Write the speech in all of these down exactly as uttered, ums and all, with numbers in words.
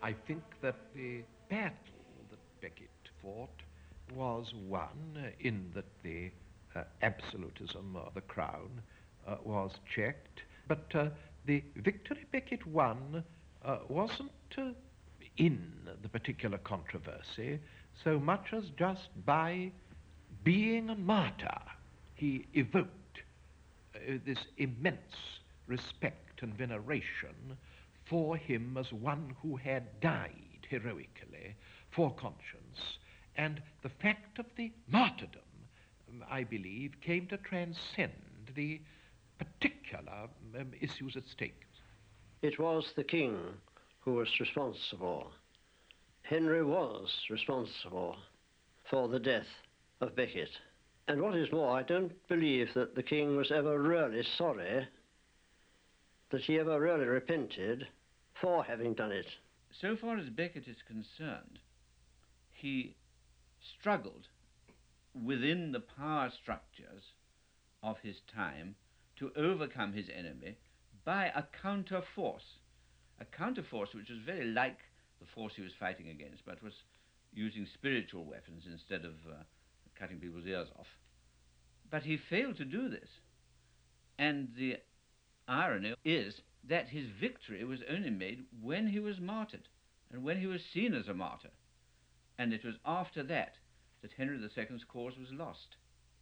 I think that the battle that Becket fought was won uh, in that the uh, absolutism of the crown uh, was checked, but uh, the victory Becket won uh, wasn't uh, in the particular controversy so much as just by being a martyr. He evoked uh, this immense respect and veneration for him as one who had died heroically for conscience. And the fact of the martyrdom, um, I believe, came to transcend the particular um, issues at stake. It was the king who was responsible. Henry was responsible for the death of Becket. And what is more, I don't believe that the king was ever really sorry, that he ever really repented for having done it. So far as Becket is concerned, he struggled within the power structures of his time to overcome his enemy by a counter force, a counter force which was very like the force he was fighting against, but was using spiritual weapons instead of uh, cutting people's ears off. But he failed to do this. And the irony is that his victory was only made when he was martyred, and when he was seen as a martyr. And it was after that that Henry the Second's cause was lost.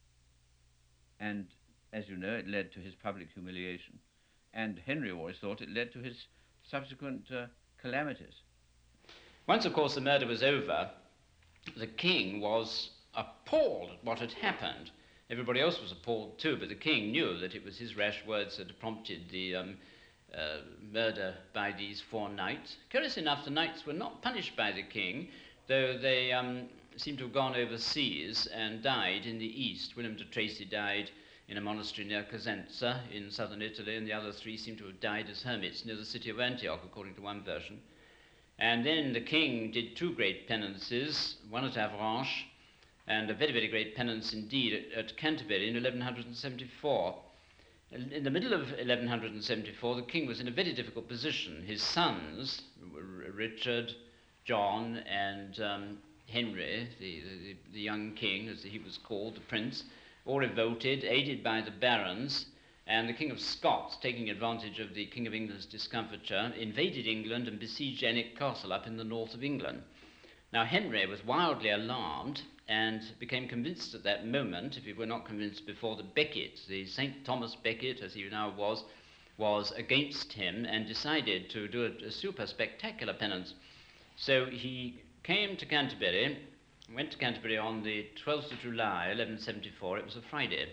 And, as you know, it led to his public humiliation. And Henry always thought it led to his subsequent uh, calamities. Once, of course, the murder was over, the king was appalled at what had happened. Everybody else was appalled too, but the king knew that it was his rash words that had prompted the um, uh, murder by these four knights. Curious enough, the knights were not punished by the king, though they um, seem to have gone overseas and died in the east. William de Tracy died in a monastery near Cosenza in southern Italy, and the other three seem to have died as hermits near the city of Antioch, according to one version. And then the king did two great penances, one at Avranches, and a very, very great penance indeed at, at Canterbury in eleven seventy-four. In the middle of eleven seventy-four, the king was in a very difficult position. His sons, Richard, John, and um, Henry, the, the, the young king, as he was called, the prince, all revolted, aided by the barons, and the King of Scots, taking advantage of the King of England's discomfiture, invaded England and besieged Alnwick Castle up in the north of England. Now, Henry was wildly alarmed and became convinced at that moment, if he were not convinced before, that Becket, the Saint Thomas Becket, as he now was, was against him, and decided to do a, a super spectacular penance. So he came to Canterbury, went to Canterbury on the twelfth of July, eleven seventy-four, it was a Friday,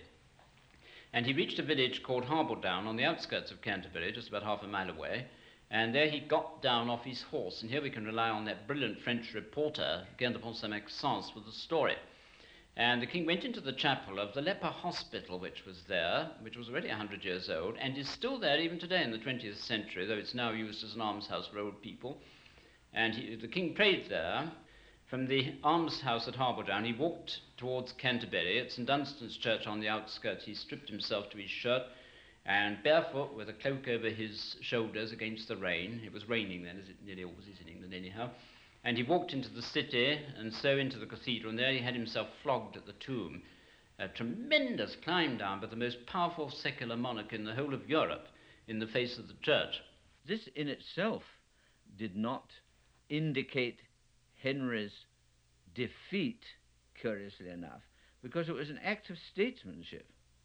and he reached a village called Harbledown on the outskirts of Canterbury, just about half a mile away, and there he got down off his horse, and here we can rely on that brilliant French reporter, Guerre de Pont-Saint-Maxence, for the story. And the king went into the chapel of the leper hospital which was there, which was already one hundred years old, and is still there even today in the twentieth century, though it's now used as an almshouse for old people. And he, the king prayed there. From the almshouse at Harbledown, he walked towards Canterbury. At St Dunstan's Church on the outskirts, he stripped himself to his shirt, and barefoot, with a cloak over his shoulders against the rain — it was raining then, as it nearly always is in England anyhow — and he walked into the city, and so into the cathedral, and there he had himself flogged at the tomb. A tremendous climb down by the most powerful secular monarch in the whole of Europe in the face of the church. This in itself did not indicate Henry's defeat, curiously enough, because it was an act of statesmanship.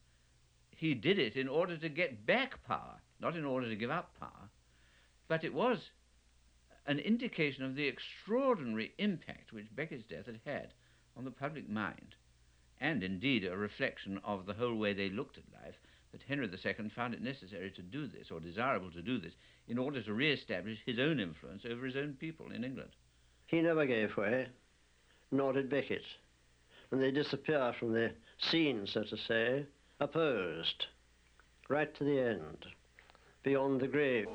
He did it in order to get back power, not in order to give up power, but it was an indication of the extraordinary impact which Becket's death had had on the public mind, and indeed a reflection of the whole way they looked at life, that Henry the Second found it necessary to do this, or desirable to do this, in order to re-establish his own influence over his own people in England. He never gave way, nor did Becket, and they disappear from the scene, so to say, opposed, right to the end, beyond the grave.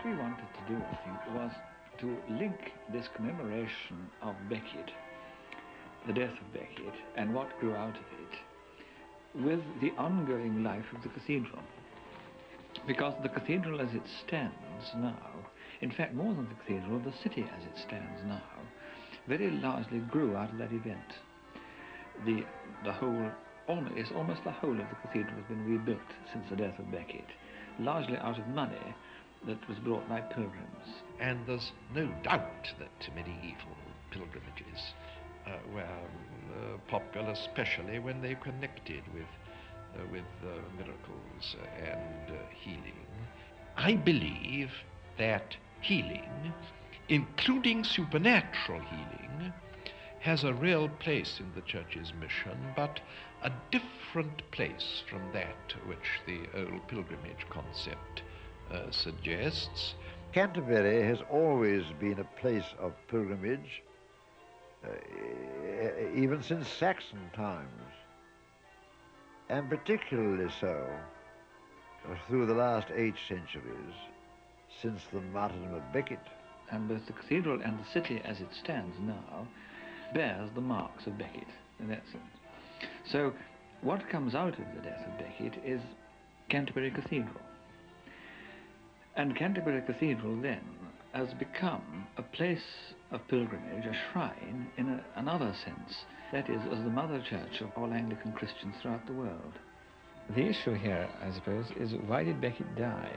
what we wanted to do, I think, was to link this commemoration of Becket, the death of Becket, and what grew out of it, with the ongoing life of the cathedral. Because the cathedral as it stands now, in fact more than the cathedral, the city as it stands now, very largely grew out of that event. The, the whole, almost, almost the whole of the cathedral has been rebuilt since the death of Becket, largely out of money that was brought by pilgrims. And there's no doubt that medieval pilgrimages uh, were uh, popular, especially when they connected with, uh, with uh, miracles and uh, healing. I believe that healing, including supernatural healing, has a real place in the Church's mission, but a different place from that which the old pilgrimage concept uh, suggests. Canterbury has always been a place of pilgrimage, uh, even since Saxon times, and particularly so through the last eight centuries, since the martyrdom of Becket. And both the cathedral and the city as it stands now bears the marks of Becket in that sense. So what comes out of the death of Becket is Canterbury Cathedral. And Canterbury Cathedral then has become a place of pilgrimage, a shrine in a, another sense, that is, as the mother church of all Anglican Christians throughout the world. The issue here, I suppose, is why did Becket die?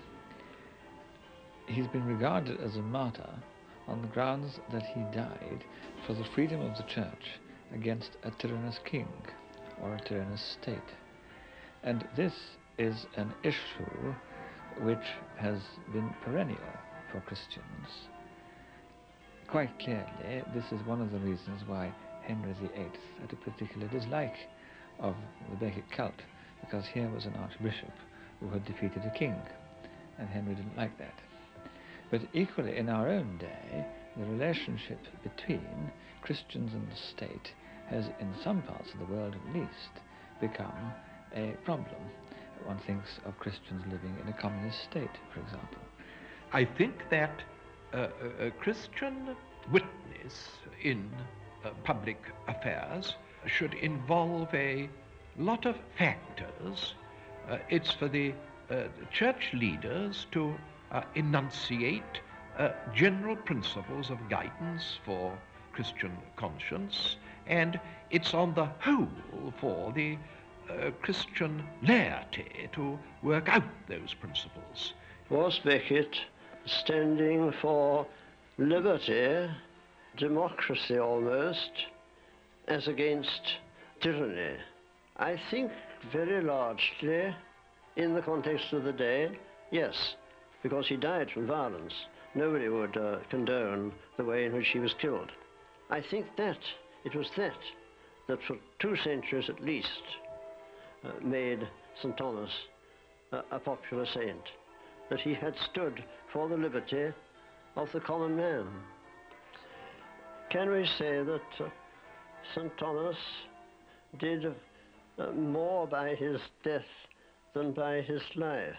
He's been regarded as a martyr on the grounds that he died for the freedom of the church against a tyrannous king or a tyrannous state. And this is an issue which has been perennial for Christians. Quite clearly, this is one of the reasons why Henry the Eighth had a particular dislike of the Becket cult, because here was an archbishop who had defeated a king, and Henry didn't like that. But equally, in our own day, the relationship between Christians and the state has, in some parts of the world at least, become a problem. One thinks of Christians living in a communist state, for example. I think that uh, a Christian witness in uh, public affairs should involve a lot of factors. Uh, it's for the uh, church leaders to uh, enunciate uh, general principles of guidance for Christian conscience, and it's on the whole for the uh, Christian laity to work out those principles. Was Becket standing for liberty, democracy almost, as against tyranny? I think very largely, in the context of the day, yes, because he died from violence. Nobody would uh, condone the way in which he was killed. I think that, it was that, that for two centuries at least, uh, made Saint Thomas uh, a popular saint, that he had stood for the liberty of the common man. Can we say that uh, Saint Thomas did uh, more by his death than by his life?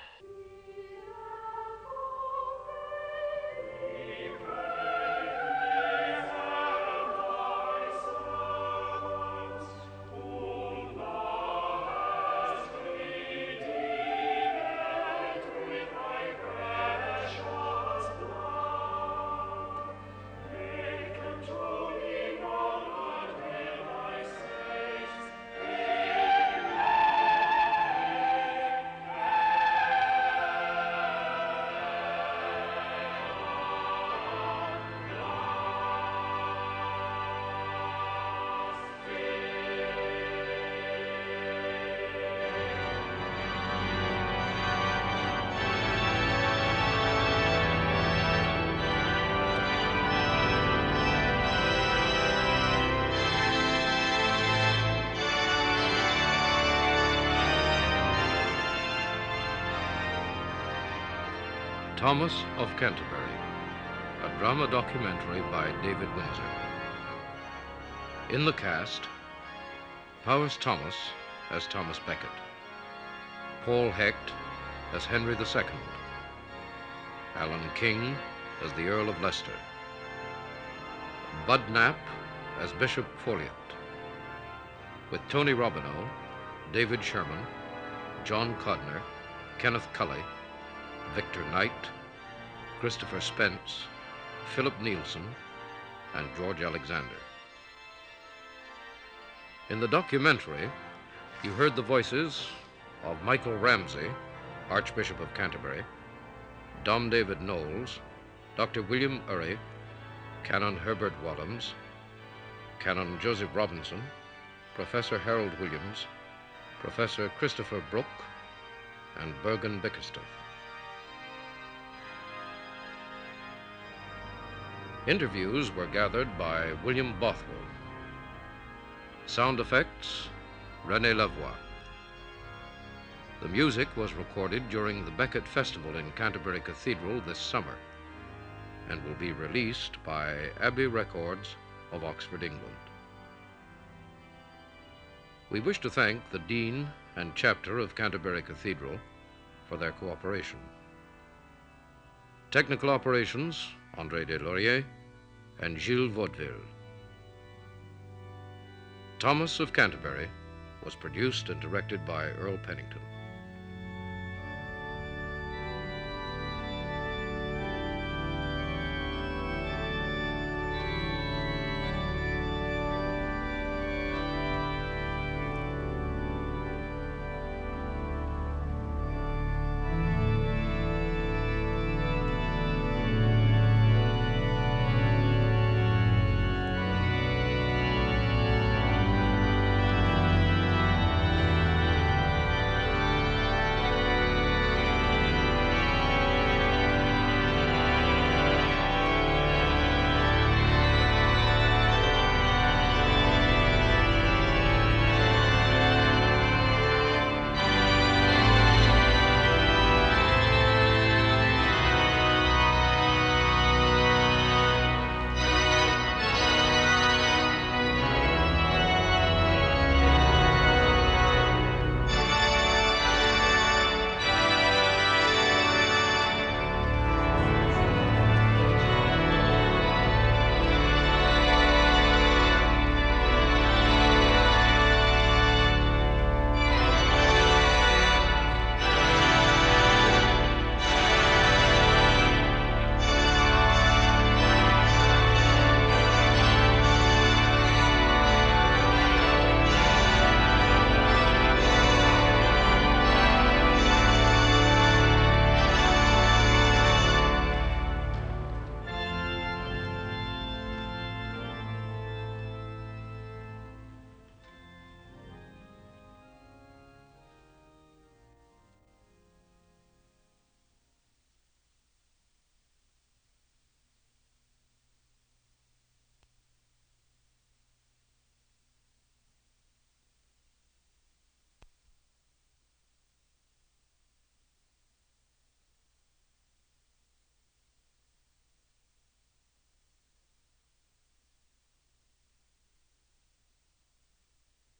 Thomas of Canterbury, a drama documentary by David Windsor. In the cast, Powys Thomas as Thomas Becket, Paul Hecht as Henry the Second, Alan King as the Earl of Leicester, Bud Knapp as Bishop Folliot, with Tony Robineau, David Sherman, John Codner, Kenneth Cully, Victor Knight, Christopher Spence, Philip Nielsen, and George Alexander. In the documentary, you heard the voices of Michael Ramsey, Archbishop of Canterbury, Dom David Knowles, Doctor William Urry, Canon Herbert Wadhams, Canon Joseph Robinson, Professor Harold Williams, Professor Christopher Brooke, and Bergen Bickersteth. Interviews were gathered by William Bothwell. Sound effects, René Lavoie. The music was recorded during the Becket Festival in Canterbury Cathedral this summer and will be released by Abbey Records of Oxford, England. We wish to thank the Dean and Chapter of Canterbury Cathedral for their cooperation. Technical operations, André Deslauriers and Gilles Vaudeville. Thomas of Canterbury was produced and directed by Earl Pennington.